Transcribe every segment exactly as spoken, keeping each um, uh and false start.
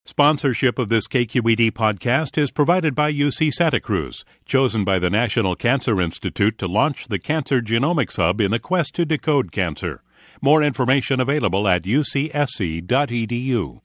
Sponsorship of this K Q E D podcast is provided by U C Santa Cruz, chosen by the National Cancer Institute to launch the Cancer Genomics Hub in the quest to decode cancer. More information available at u c s c dot e d u.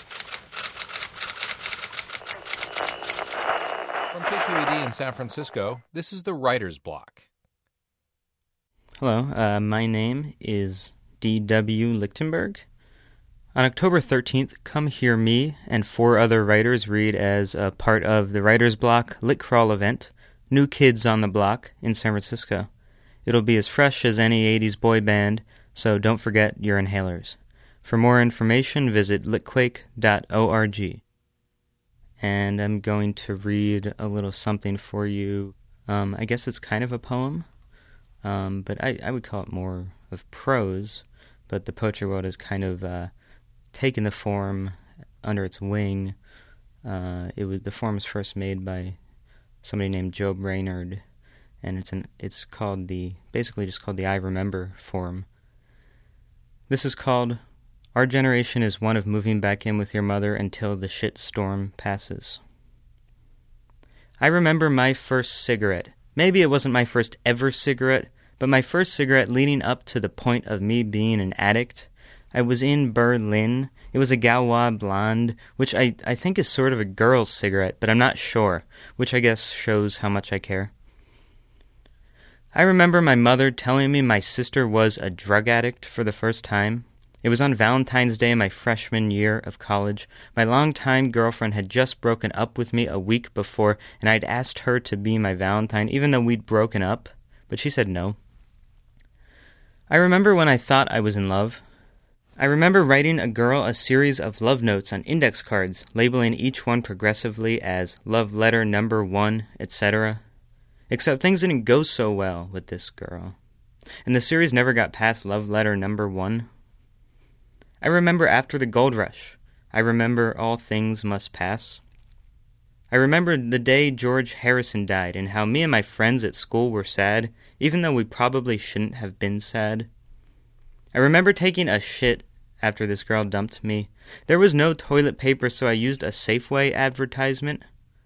From K Q E D in San Francisco, this is the Writer's Block. Hello, uh, my name is D W Lichtenberg. On October thirteenth, come hear me and four other writers read as a part of the Writer's Block Lit Crawl event, New Kids on the Block, in San Francisco. It'll be as fresh as any eighties boy band, so don't forget your inhalers. For more information, visit litquake dot org. And I'm going to read a little something for you. Um, I guess it's kind of a poem, um, but I, I would call it more of prose, but the poetry world has kind of uh, taken the form under its wing. Uh, it was the form was first made by somebody named Joe Brainerd, and it's an it's called the basically just called the I Remember form. This is called Our Generation is One of Moving Back In With Your Mother Until the Shit Storm Passes. I remember my first cigarette. Maybe it wasn't my first ever cigarette, but my first cigarette leading up to the point of me being an addict. I was in Berlin. It was a Gaulois Blonde, which I, I think is sort of a girl's cigarette, but I'm not sure, which I guess shows how much I care. I remember my mother telling me my sister was a drug addict for the first time. It was on Valentine's Day my freshman year of college. My longtime girlfriend had just broken up with me a week before, and I'd asked her to be my Valentine, even though we'd broken up, but she said no. I remember when I thought I was in love. I remember writing a girl a series of love notes on index cards, labeling each one progressively as love letter number one, et cetera. Except things didn't go so well with this girl, and the series never got past love letter number one. I remember after the gold rush. I remember all things must pass. I remember the day George Harrison died and how me and my friends at school were sad, even though we probably shouldn't have been sad. I remember taking a shit after this girl dumped me. There was no toilet paper, so I used a Safeway advertisement.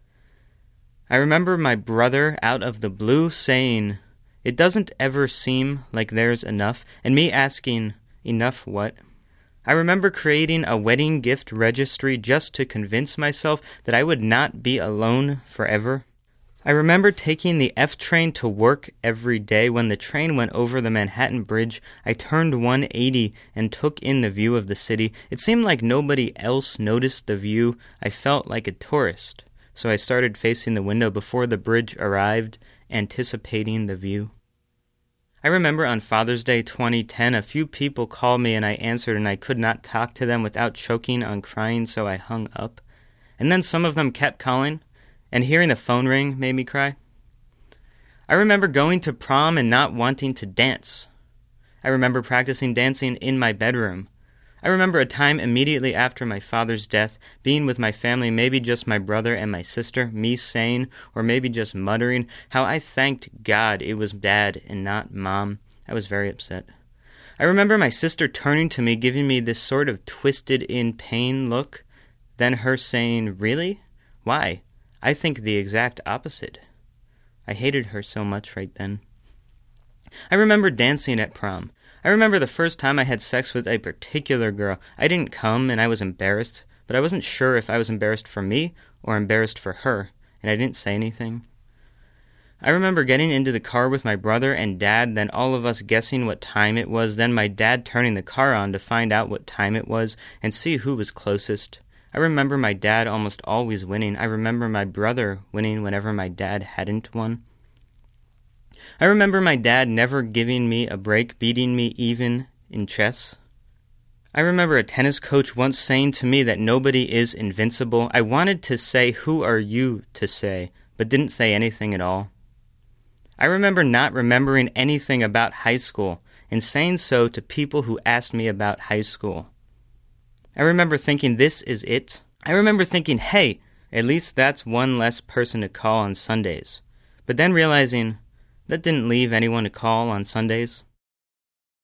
I remember my brother out of the blue saying, "It doesn't ever seem like there's enough," and me asking, "Enough what?" I remember creating a wedding gift registry just to convince myself that I would not be alone forever. I remember taking the F train to work every day. When the train went over the Manhattan Bridge, I turned one eighty and took in the view of the city. It seemed like nobody else noticed the view. I felt like a tourist, so I started facing the window before the bridge arrived, anticipating the view. I remember on Father's Day twenty ten, a few people called me and I answered, and I could not talk to them without choking on crying, so I hung up. And then some of them kept calling, and hearing the phone ring made me cry. I remember going to prom and not wanting to dance. I remember practicing dancing in my bedroom. I remember a time immediately after my father's death, being with my family, maybe just my brother and my sister, me saying, or maybe just muttering, how I thanked God it was Dad and not Mom. I was very upset. I remember my sister turning to me, giving me this sort of twisted-in-pain look, then her saying, "Really? Why? I think the exact opposite." I hated her so much right then. I remember dancing at prom. I remember the first time I had sex with a particular girl. I didn't come and I was embarrassed, but I wasn't sure if I was embarrassed for me or embarrassed for her, and I didn't say anything. I remember getting into the car with my brother and Dad, then all of us guessing what time it was, then my dad turning the car on to find out what time it was and see who was closest. I remember my dad almost always winning. I remember my brother winning whenever my dad hadn't won. I remember my dad never giving me a break, beating me even in chess. I remember a tennis coach once saying to me that nobody is invincible. I wanted to say, "Who are you to say?" but didn't say anything at all. I remember not remembering anything about high school and saying so to people who asked me about high school. I remember thinking, this is it. I remember thinking, hey, at least that's one less person to call on Sundays. But then realizing that didn't leave anyone to call on Sundays.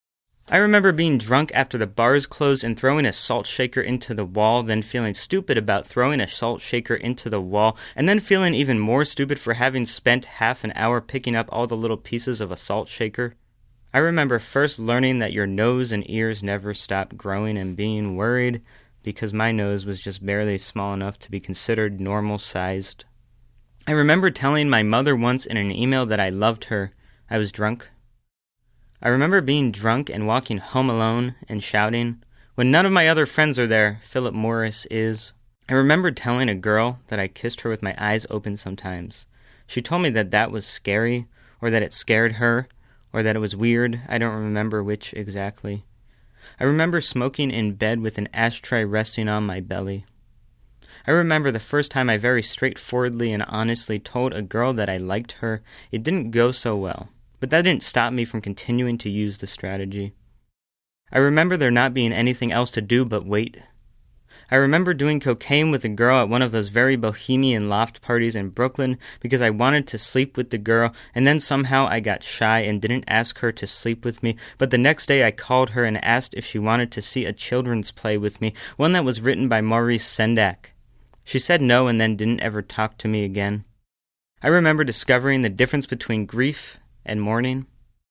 I remember being drunk after the bars closed and throwing a salt shaker into the wall, then feeling stupid about throwing a salt shaker into the wall, and then feeling even more stupid for having spent half an hour picking up all the little pieces of a salt shaker. I remember first learning that your nose and ears never stop growing and being worried because my nose was just barely small enough to be considered normal-sized. I remember telling my mother once in an email that I loved her. I was drunk. I remember being drunk and walking home alone and shouting, "When none of my other friends are there, Philip Morris is." I remember telling a girl that I kissed her with my eyes open sometimes. She told me that that was scary, or that it scared her, or that it was weird. I don't remember which exactly. I remember smoking in bed with an ashtray resting on my belly. I remember the first time I very straightforwardly and honestly told a girl that I liked her. It didn't go so well, but that didn't stop me from continuing to use the strategy. I remember there not being anything else to do but wait. I remember doing cocaine with a girl at one of those very bohemian loft parties in Brooklyn because I wanted to sleep with the girl, and then somehow I got shy and didn't ask her to sleep with me, but the next day I called her and asked if she wanted to see a children's play with me, one that was written by Maurice Sendak. She said no and then didn't ever talk to me again. I remember discovering the difference between grief and mourning.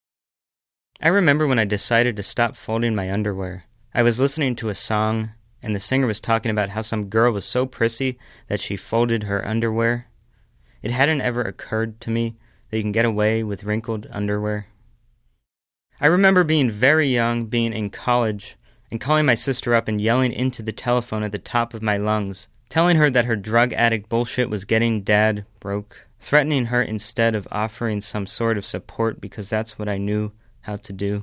I remember when I decided to stop folding my underwear. I was listening to a song, and the singer was talking about how some girl was so prissy that she folded her underwear. It hadn't ever occurred to me that you can get away with wrinkled underwear. I remember being very young, being in college, and calling my sister up and yelling into the telephone at the top of my lungs, telling her that her drug addict bullshit was getting Dad broke, threatening her instead of offering some sort of support because that's what I knew how to do.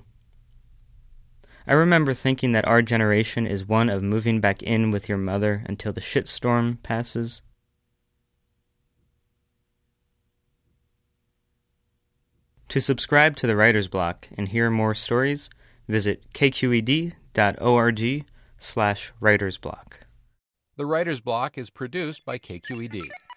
I remember thinking that our generation is one of moving back in with your mother until the shitstorm passes. To subscribe to the Writer's Block and hear more stories, visit kqed.org slash writersblock. The Writer's Block is produced by K Q E D.